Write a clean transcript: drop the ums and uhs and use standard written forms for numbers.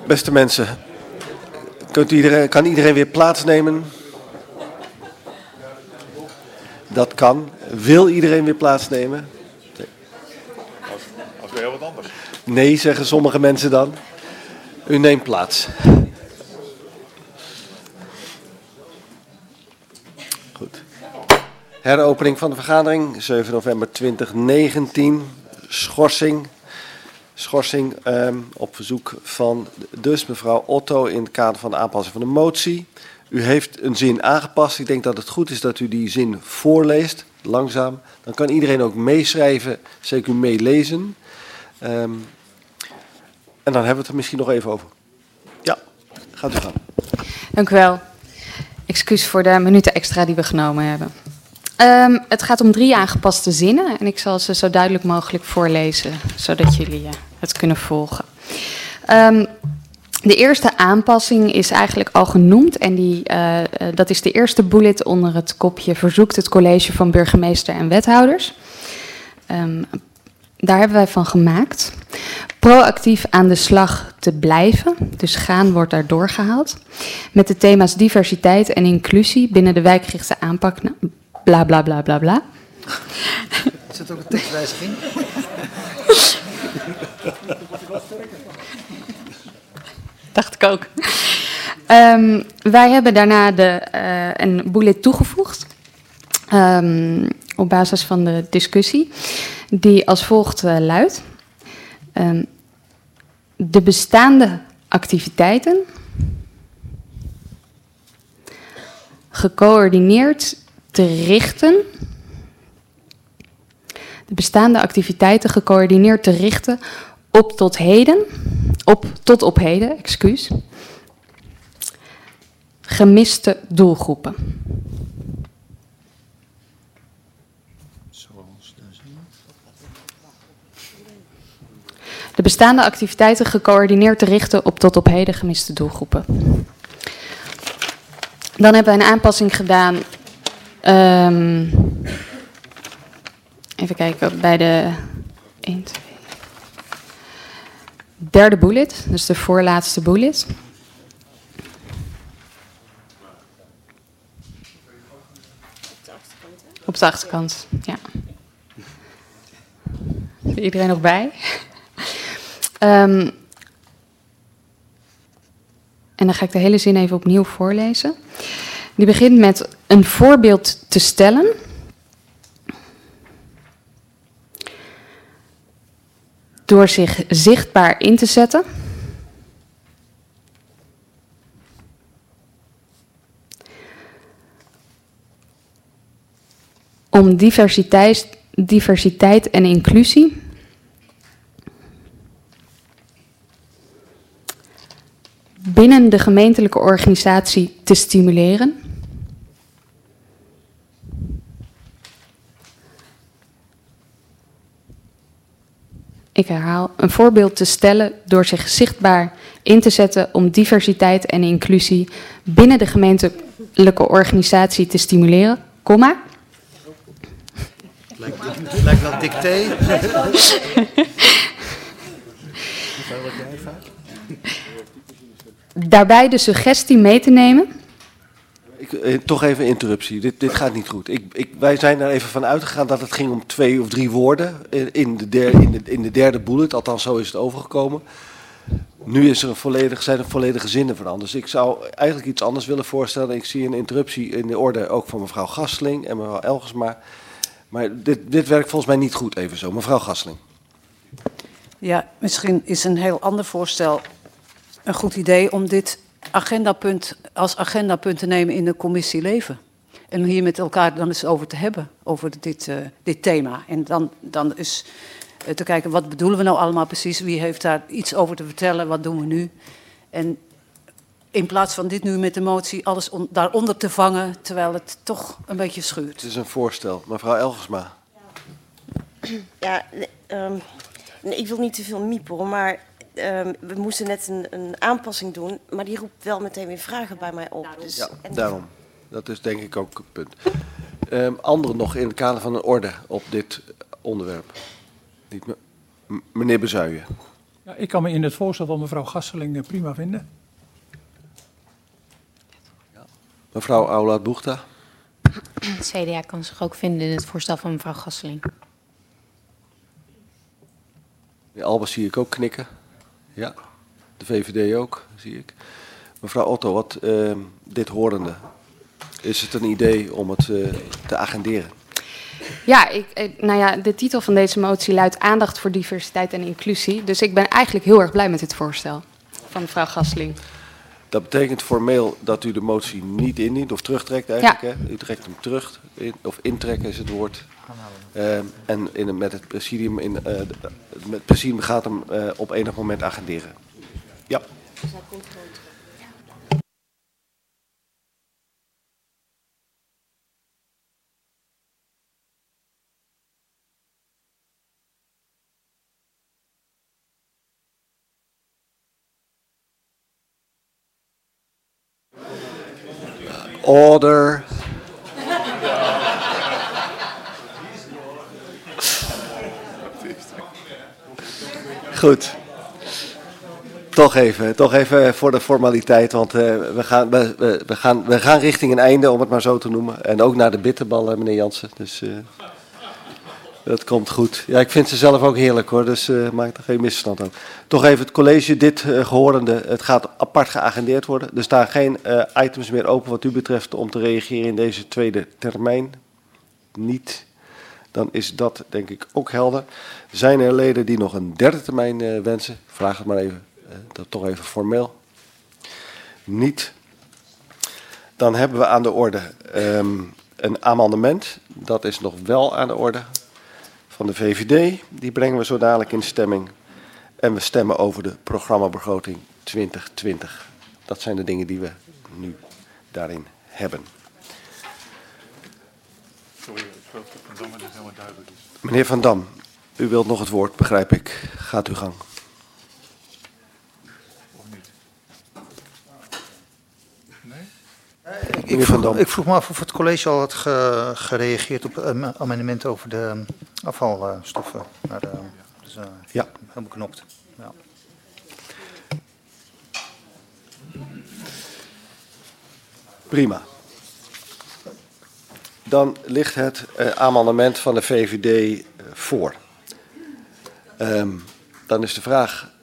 Beste mensen, kan iedereen weer plaatsnemen? Dat kan. Wil iedereen weer plaatsnemen? Nee. Als weer heel wat anders. Nee, zeggen sommige mensen dan. U neemt plaats. Goed. Heropening van de vergadering, 7 november 2019. Schorsing op verzoek van dus mevrouw Otto in het kader van de aanpassing van de motie. U heeft een zin aangepast. Ik denk dat het goed is dat u die zin voorleest, langzaam. Dan kan iedereen ook meeschrijven, zeker meelezen. En dan hebben we het er misschien nog even over. Ja, gaat u gaan. Dank u wel. Excuus voor de minuten extra die we genomen hebben. Het gaat om 3 aangepaste zinnen en ik zal ze zo duidelijk mogelijk voorlezen, zodat jullie het kunnen volgen. De eerste aanpassing is eigenlijk al genoemd en dat is de eerste bullet onder het kopje verzoekt het college van burgemeester en wethouders. Daar hebben wij van gemaakt. Proactief aan de slag te blijven, dus gaan wordt daar doorgehaald. Met de thema's diversiteit en inclusie binnen de wijkgerichte aanpak. Bla bla bla bla bla. Is dat ook een tekstwijziging? Dacht ik ook. Wij hebben daarna een bullet toegevoegd. Op basis van de discussie. Die als volgt luidt. De bestaande activiteiten gecoördineerd te richten. De bestaande activiteiten gecoördineerd te richten tot op heden, excuus. Gemiste doelgroepen. De bestaande activiteiten gecoördineerd te richten op tot op heden gemiste doelgroepen. Dan hebben we een aanpassing gedaan. Even kijken, bij de 1, 2, derde bullet, dus de voorlaatste bullet. Op de achterkant, ja. Is iedereen nog bij? En dan ga ik de hele zin even opnieuw voorlezen. Die begint met een voorbeeld te stellen. Door zich zichtbaar in te zetten. Om diversiteit en inclusie binnen de gemeentelijke organisatie te stimuleren. Ik herhaal, een voorbeeld te stellen door zich zichtbaar in te zetten om diversiteit en inclusie binnen de gemeentelijke organisatie te stimuleren, komma. Lijkt wel dicté. Daarbij de suggestie mee te nemen. Toch even interruptie. Dit gaat niet goed. Wij zijn er even van uitgegaan dat het ging om 2 of 3 woorden in de derde bullet. Althans, zo is het overgekomen. Nu zijn er volledige zinnen veranderd. Dus ik zou eigenlijk iets anders willen voorstellen. Ik zie een interruptie in de orde ook van mevrouw Gastling en mevrouw Elgersma. Maar dit werkt volgens mij niet goed even zo. Mevrouw Gastling. Ja, misschien is een heel ander voorstel een goed idee om dit agendapunt als agendapunt te nemen in de commissie Leven. En hier met elkaar dan eens over te hebben, over dit thema. En dan is te kijken, wat bedoelen we nou allemaal precies? Wie heeft daar iets over te vertellen? Wat doen we nu? En in plaats van dit nu met de motie alles daaronder te vangen, terwijl het toch een beetje schuurt. Het is een voorstel. Mevrouw Elgersma. Ja, ik wil niet te veel miepelen, maar we moesten net een aanpassing doen, maar die roept wel meteen weer vragen bij mij op. Dus, ja, daarom. Dat is denk ik ook het punt. Anderen nog in het kader van een orde op dit onderwerp? Niet meneer Bezuijen. Ja, ik kan me in het voorstel van mevrouw Gasseling prima vinden. Mevrouw Aulaat-Boegta. Het CDA kan zich ook vinden in het voorstel van mevrouw Gasseling. Albers zie ik ook knikken. Ja, de VVD ook, zie ik. Mevrouw Otto, wat dit horende, is het een idee om het te agenderen? Ja, de titel van deze motie luidt aandacht voor diversiteit en inclusie. Dus ik ben eigenlijk heel erg blij met dit voorstel van mevrouw Gasseling. Dat betekent formeel dat u de motie niet indient of terugtrekt eigenlijk. Ja. Hè? U trekt hem terug, of intrekken is het woord. En met het presidium gaat hem op enig moment agenderen. Ja. Order. Goed. Toch even voor de formaliteit, want we gaan richting een einde, om het maar zo te noemen. En ook naar de bitterbal, meneer Jansen. Dus dat komt goed. Ja, ik vind ze zelf ook heerlijk hoor, dus maak er geen misverstand over. Toch even het college, dit gehorende, het gaat apart geagendeerd worden. Er staan geen items meer open wat u betreft om te reageren in deze tweede termijn. Niet. Dan is dat denk ik ook helder. Zijn er leden die nog een derde termijn wensen? Vraag het maar even, dat toch even formeel. Niet. Dan hebben we aan de orde een amendement. Dat is nog wel aan de orde. Van de VVD. Die brengen we zo dadelijk in stemming. En we stemmen over de programmabegroting 2020. Dat zijn de dingen die we nu daarin hebben. Sorry, ik geloof dat Van Dam het helemaal duidelijk is. Meneer Van Dam, u wilt nog het woord, begrijp ik. Gaat uw gang. Of niet? Nee? Ik vroeg me af of het college al had gereageerd op amendementen over de afvalstoffen. Dus, ja. Helemaal knopt. Ja. Prima. Dan ligt het amendement van de VVD voor. Dan is de vraag